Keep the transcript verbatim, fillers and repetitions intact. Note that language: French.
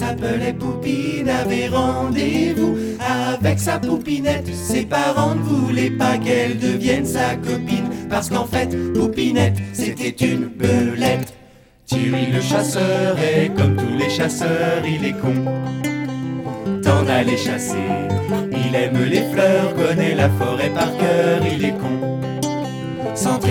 s'appelait Poupine avait rendez-vous avec sa poupinette. Ses parents ne voulaient pas qu'elle devienne sa copine, parce qu'en fait, Poupinette, c'était une belette. Thierry le chasseur est comme tous les chasseurs, il est con d'en aller chasser. Il aime les fleurs, connaît la forêt par cœur, il est con. Sans